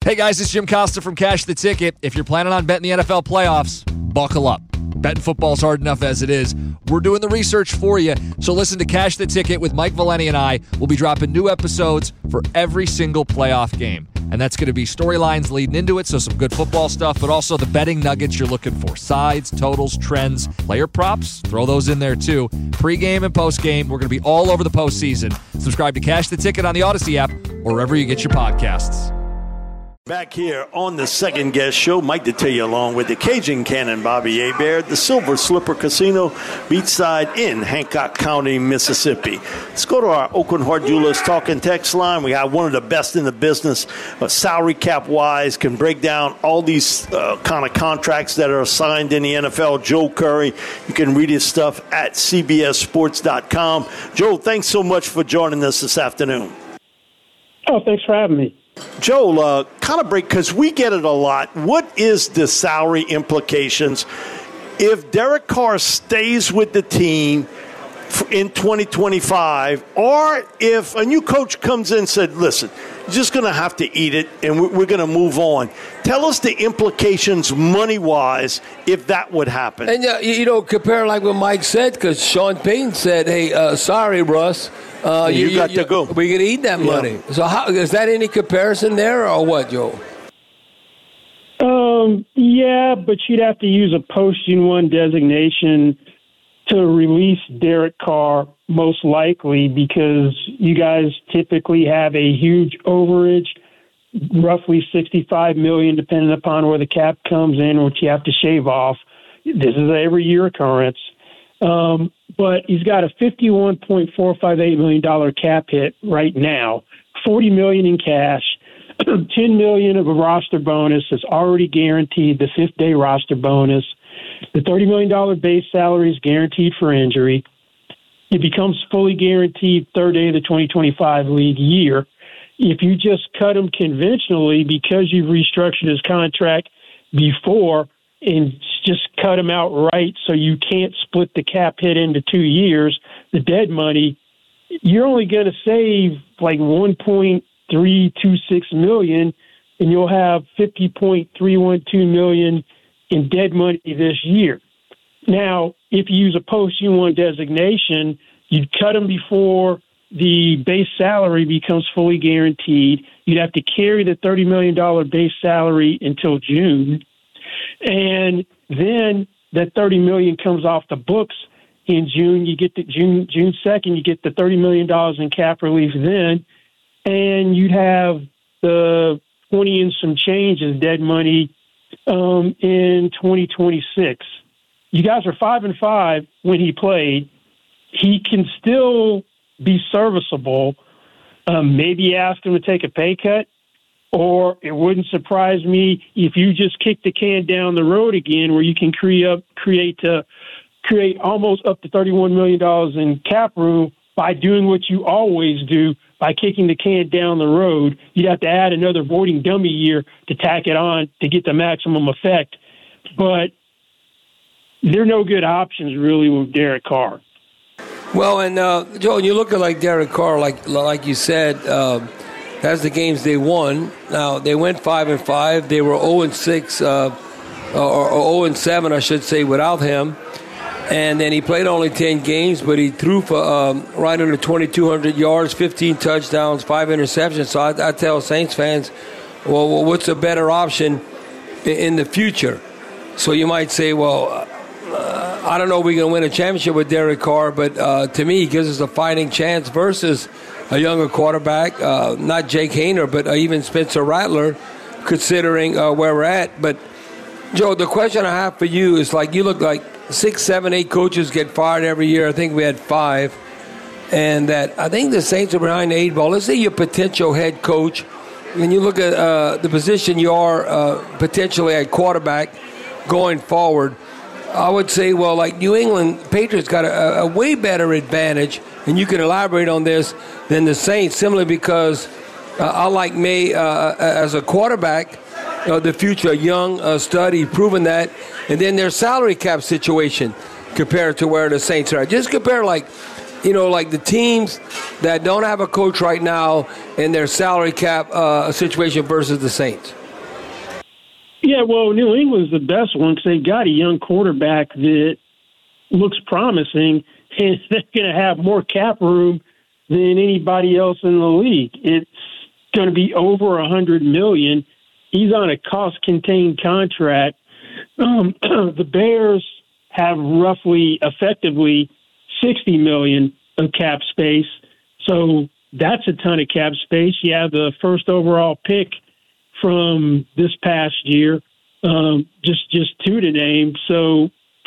Hey guys, it's Jim Costa from Cash the Ticket. If you're planning on betting the NFL playoffs, buckle up. Betting football's hard enough as it is. We're doing the research for you. So listen to Cash the Ticket with Mike Valeni and I. We'll be dropping new episodes for every single playoff game. And that's going to be storylines leading into it, so some good football stuff, but also the betting nuggets you're looking for. Sides, totals, trends, player props, throw those in there too. Pre-game and post-game, we're going to be all over the postseason. Subscribe to Cash the Ticket on the Odyssey app or wherever you get your podcasts. Back here on the second guest show, Mike Detillier along with the Cajun Cannon, Bobby Hebert, the Silver Slipper Casino, beachside in Hancock County, Mississippi. Let's go to our Oakland Heart Jewelers talking text line. We got one of the best in the business, salary cap-wise, can break down all these kind of contracts that are signed in the NFL. Joe Curry, you can read his stuff at cbssports.com. Joe, thanks so much for joining us this afternoon. Oh, thanks for having me. Joel, kind of break, because we get it a lot. What is the salary implications if Derek Carr stays with the team in 2025, or if a new coach comes in and said, listen, you're just going to have to eat it and we're going to move on? Tell us the implications money-wise if that would happen. And, compare like what Mike said, because Sean Payton said, hey, sorry, Russ. You got to go. We're going to eat that money. So how, is that any comparison there or what, Joe? Yeah, but you'd have to use a posting one designation to release Derek Carr, most likely, because you guys typically have a huge overage, roughly $65 million, depending upon where the cap comes in, which you have to shave off. This is an every year occurrence. But he's got a $51.458 million cap hit right now, $40 million in cash, $10 million of a roster bonus that's already guaranteed, the fifth-day roster bonus. The $30 million base salary is guaranteed for injury. It becomes fully guaranteed third day of the 2025 league year. If you just cut him conventionally because you've restructured his contract before and just cut him outright so you can't split the cap hit into 2 years, the dead money, you're only going to save like $1.326 million, and you'll have $50.312 million in dead money this year. Now, if you use a post-U1 designation, you'd cut them before the base salary becomes fully guaranteed. You'd have to carry the $30 million base salary until June. And then that $30 million comes off the books in June. You get the June 2nd, you get the $30 million in cap relief then, and you'd have the 20 and some change as dead money in 2026. You guys are 5-5 when he played. He can still be serviceable. Maybe ask him to take a pay cut, or it wouldn't surprise me if you just kick the can down the road again, where you can create almost up to $31 million in cap room by doing what you always do, by kicking the can down the road. You'd have to add another voiding dummy year to tack it on to get the maximum effect. But there are no good options really with Derek Carr. Well, and Joe, you look at like Derek Carr, like you said, that's the games they won. Now, they went 5-5. They were 0-6, or 0-7, I should say, without him. And then he played only 10 games, but he threw for right under 2,200 yards, 15 touchdowns, 5 interceptions. So I tell Saints fans, well, what's a better option in the future? So you might say, well, I don't know if we're going to win a championship with Derek Carr, but to me, he gives us a fighting chance versus a younger quarterback, not Jake Haener, but even Spencer Rattler, considering where we're at. But, Joe, the question I have for you is, like, you look like 6, 7, 8 coaches get fired every year. I think we had 5. And that I think the Saints are behind the 8 ball. Let's say you're a potential head coach, and you look at the position you are potentially at quarterback going forward. I would say, well, like New England Patriots got a way better advantage, and you can elaborate on this, than the Saints, simply because I like May as a quarterback. The future, young, stud, proven that. And then their salary cap situation compared to where the Saints are. Just compare, like, like the teams that don't have a coach right now in their salary cap situation versus the Saints? Yeah, well, New England's the best one because they've got a young quarterback that looks promising, and they're going to have more cap room than anybody else in the league. It's going to be over $100 million. He's on a cost-contained contract. The Bears have effectively $60 million of cap space, so that's a ton of cap space. You have the first overall pick from this past year, just two to name. So,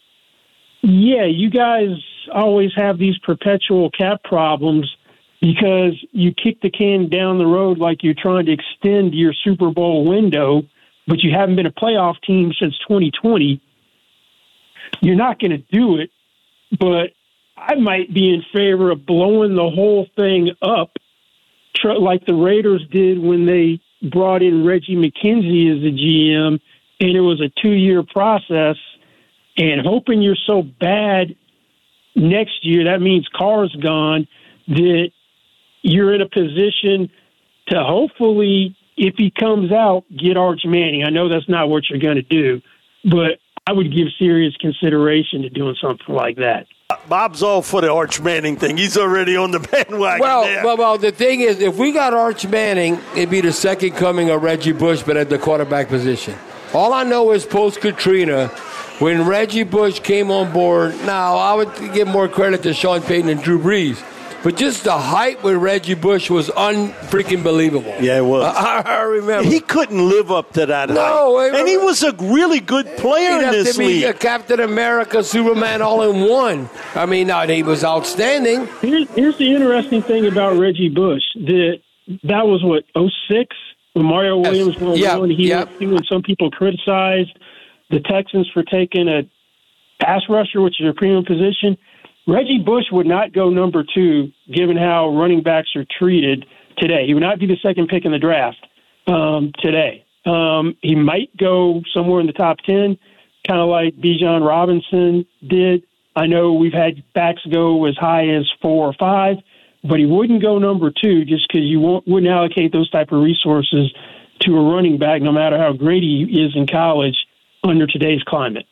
yeah, you guys always have these perpetual cap problems because you kick the can down the road like you're trying to extend your Super Bowl window, but you haven't been a playoff team since 2020. You're not going to do it, but I might be in favor of blowing the whole thing up like the Raiders did when they brought in Reggie McKenzie as the GM, and it was a 2-year process, and hoping you're so bad next year, that means Carr's gone, that you're in a position to hopefully, if he comes out, get Arch Manning. I know that's not what you're going to do, but I would give serious consideration to doing something like that. Bob's all for the Arch Manning thing. He's already on the bandwagon there. Well, the thing is, if we got Arch Manning, it'd be the second coming of Reggie Bush, but at the quarterback position. All I know is post-Katrina, when Reggie Bush came on board, now I would give more credit to Sean Payton and Drew Brees, but just the hype with Reggie Bush was unfreaking believable. Yeah, it was. I remember. He couldn't live up to that hype. And he was a really good player in this league. He'd have to be Captain America, Superman, all in one. I mean, he was outstanding. Here's the interesting thing about Reggie Bush. That was, 2006? When Mario Williams won, when some people criticized the Texans for taking a pass rusher, which is a premium position. Reggie Bush would not go number 2, given how running backs are treated today. He would not be the second pick in the draft today. He might go somewhere in the top 10, kind of like Bijan Robinson did. I know we've had backs go as high as 4 or 5, but he wouldn't go number 2 just because you wouldn't allocate those type of resources to a running back, no matter how great he is in college under today's climate.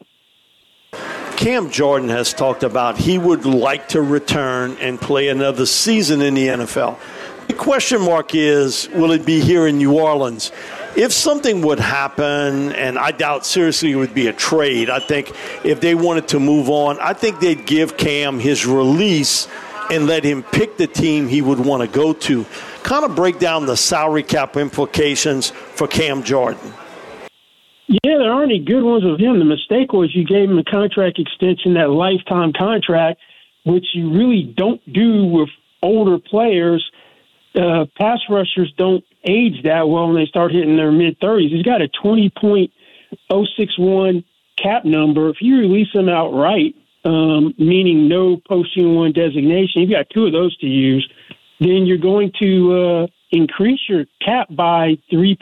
Cam Jordan has talked about he would like to return and play another season in the NFL. The question mark is, will it be here in New Orleans? If something would happen, and I doubt seriously it would be a trade, I think if they wanted to move on, I think they'd give Cam his release and let him pick the team he would want to go to. Kind of break down the salary cap implications for Cam Jordan. Yeah, there aren't any good ones with him. The mistake was you gave him a contract extension, that lifetime contract, which you really don't do with older players. Pass rushers don't age that well when they start hitting their mid-30s. He's got a 20.061 cap number. If you release him outright, meaning no post-1 designation, you've got 2 of those to use, then you're going to increase your cap by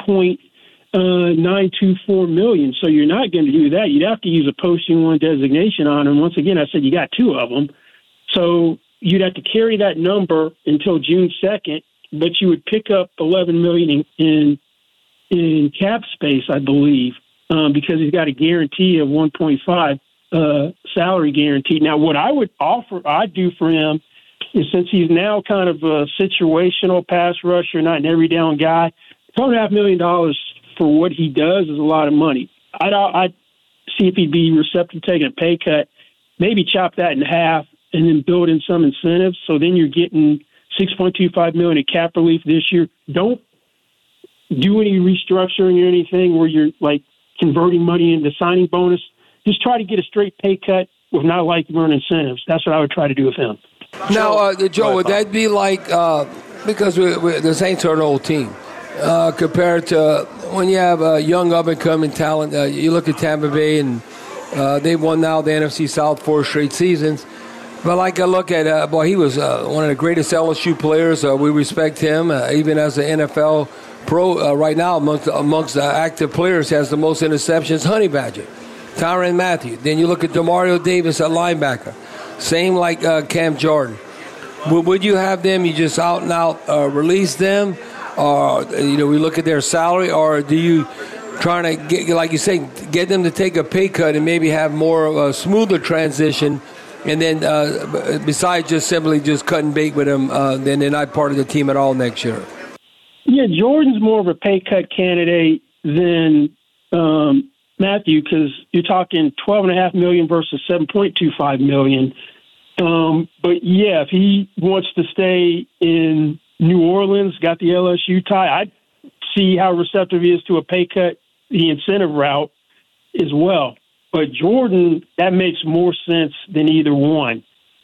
$3.924 million. So you're not going to do that. You'd have to use a post-1 designation on him. Once again, I said you got 2 of them. So you'd have to carry that number until June 2nd, but you would pick up $11 million in cap space, I believe, because he's got a guarantee of 1.5 salary guarantee. Now, what I'd do for him is, since he's now kind of a situational pass rusher, not an every down guy, $12.5 million for what he does is a lot of money. I'd see if he'd be receptive to taking a pay cut, maybe chop that in half and then build in some incentives. So then you're getting $6.25 million in cap relief this year. Don't do any restructuring or anything where you're like converting money into signing bonus. Just try to get a straight pay cut with not like earn incentives. That's what I would try to do with him. Now, Joe, would that be like, because the Saints are an old team, compared to when you have a young up-and-coming talent, you look at Tampa Bay, and they've won now the NFC South 4 straight seasons. But like I look at, he was one of the greatest LSU players. We respect him, even as an NFL pro right now amongst the active players, has the most interceptions, Honey Badger, Tyrann Mathieu. Then you look at Demario Davis at linebacker. Same like Cam Jordan. would you have them? You just out and out release them, or we look at their salary, or do you trying to get, like you say, get them to take a pay cut and maybe have more of a smoother transition, and then besides just simply just cut and bait with them, then they're not part of the team at all next year? Yeah, Jordan's more of a pay cut candidate than Matthew, because you're talking $12.5 million versus $7.25 million. But yeah, if he wants to stay in New Orleans, got the LSU tie, I'd see how receptive he is to a pay cut, the incentive route as well. But Jordan, that makes more sense than either one,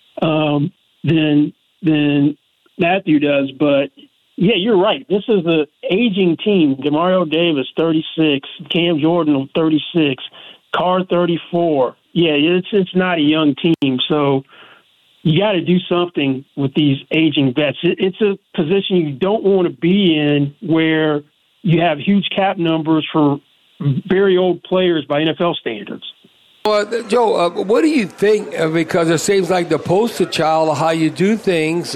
than Matthew does. But yeah, you're right. This is an aging team. Demario Davis, 36. Cam Jordan, 36. Carr, 34. Yeah, it's not a young team. So you got to do something with these aging vets. It's a position you don't want to be in where you have huge cap numbers for very old players by NFL standards. Well, Joe, what do you think? Because it seems like the poster child of how you do things,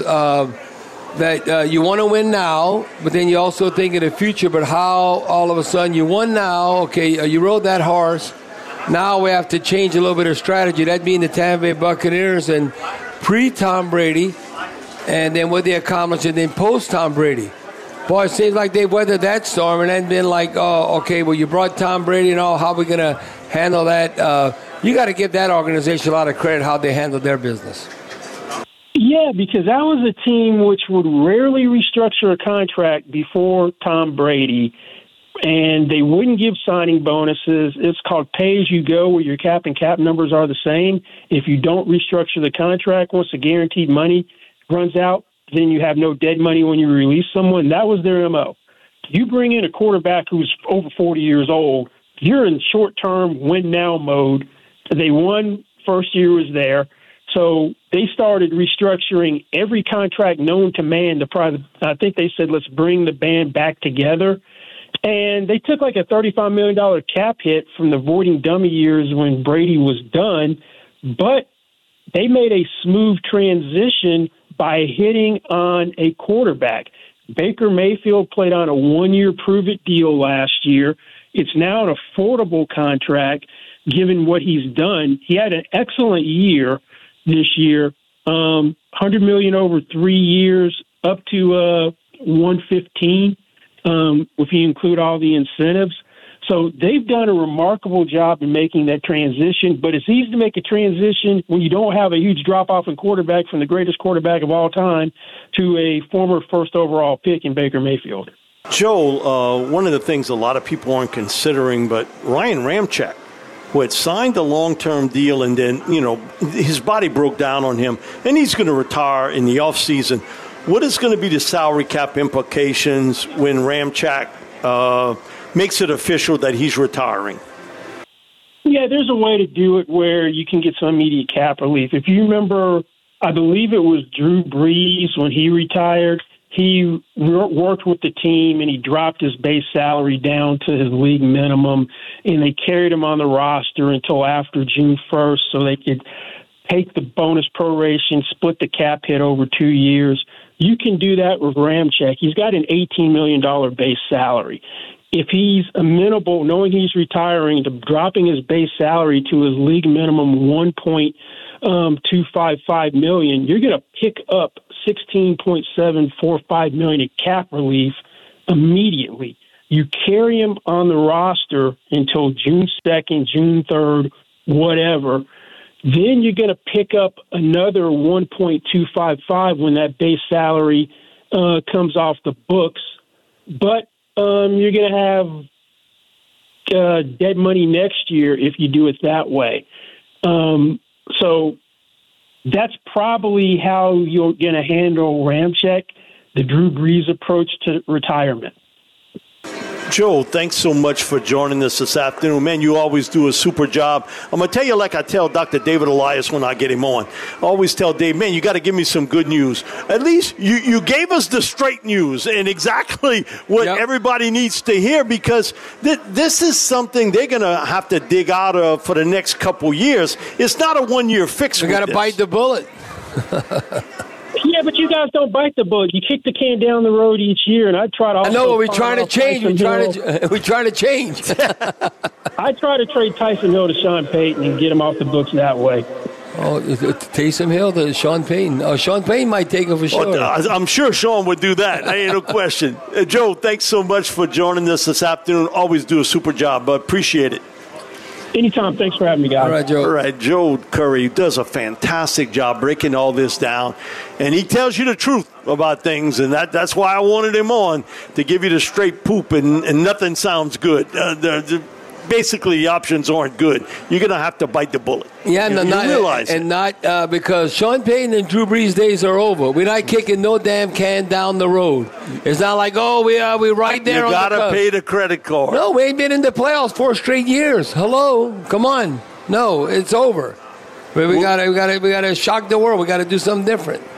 that you want to win now, but then you also think in the future, but how all of a sudden you won now, okay, you rode that horse, now we have to change a little bit of strategy, that being the Tampa Bay Buccaneers and pre-Tom Brady, and then what they accomplished, and then post-Tom Brady. Boy, it seems like they weathered that storm and then been like, oh, okay, well, you brought Tom Brady and all, how are we going to handle that? You got to give that organization a lot of credit how they handled their business. Yeah, because that was a team which would rarely restructure a contract before Tom Brady, and they wouldn't give signing bonuses. It's called pay-as-you-go, where your cap and cap numbers are the same. If you don't restructure the contract, once the guaranteed money runs out, then you have no dead money when you release someone. That was their MO. You bring in a quarterback who's over 40 years old, you're in short-term win-now mode. They won, first year was there. So they started restructuring every contract known to man. I think they said, let's bring the band back together. And they took like a $35 million cap hit from the voiding dummy years when Brady was done. But they made a smooth transition by hitting on a quarterback. Baker Mayfield played on a one-year prove-it deal last year. It's now an affordable contract given what he's done. He had an excellent year this year, $100 million over 3 years, up to $115 if you include all the incentives. So they've done a remarkable job in making that transition, but it's easy to make a transition when you don't have a huge drop-off in quarterback from the greatest quarterback of all time to a former first overall pick in Baker Mayfield. Joel, one of the things a lot of people aren't considering, but Ryan Ramczyk, who had signed a long-term deal and then, his body broke down on him, and he's going to retire in the offseason. What is going to be the salary cap implications when Ramczyk makes it official that he's retiring? Yeah, there's a way to do it where you can get some immediate cap relief. If you remember, I believe it was Drew Brees when he retired. He worked with the team and he dropped his base salary down to his league minimum, and they carried him on the roster until after June 1st so they could take the bonus proration, split the cap hit over 2 years. You can do that with Ramczyk. He's got an $18 million base salary. If he's amenable, knowing he's retiring, to dropping his base salary to his league minimum $1.255 million, you're going to pick up $16.745 million in cap relief immediately. You carry him on the roster until June 2nd, June 3rd, whatever. Then you're going to pick up another $1.255 when that base salary comes off the books. But you're going to have dead money next year if you do it that way. So that's probably how you're going to handle Ramczyk, the Drew Brees approach to retirement. Joe, thanks so much for joining us this afternoon. Man, you always do a super job. I'm going to tell you like I tell Dr. David Elias when I get him on. I always tell Dave, man, you got to give me some good news. At least you gave us the straight news and exactly what everybody needs to hear, because this is something they're going to have to dig out of for the next couple years. It's not a one-year fix. We got to bite the bullet. Yeah, but you guys don't bite the bullet. You kick the can down the road each year, and I try to. I know, we're trying to change. We're trying to change. I try to trade Tyson Hill to Sean Payton and get him off the books that way. Oh, Taysom Hill to Sean Payton. Oh, Sean Payton might take him for sure. Well, I'm sure Sean would do that. Ain't no question. Joe, thanks so much for joining us this afternoon. Always do a super job, but appreciate it. Anytime. Thanks for having me, guys. All right, Joe. All right, Joe Curry does a fantastic job breaking all this down, and he tells you the truth about things, and that's why I wanted him on, to give you the straight poop, and nothing sounds good. Basically, the options aren't good. You're going to have to bite the bullet. Yeah, not because Sean Payton and Drew Brees' days are over. We're not kicking no damn can down the road. It's not like, we're right there on the cusp. You got to pay the credit card. No, we ain't been in the playoffs 4 straight years. Hello, come on. No, it's over. We got to shock the world. We got to do something different.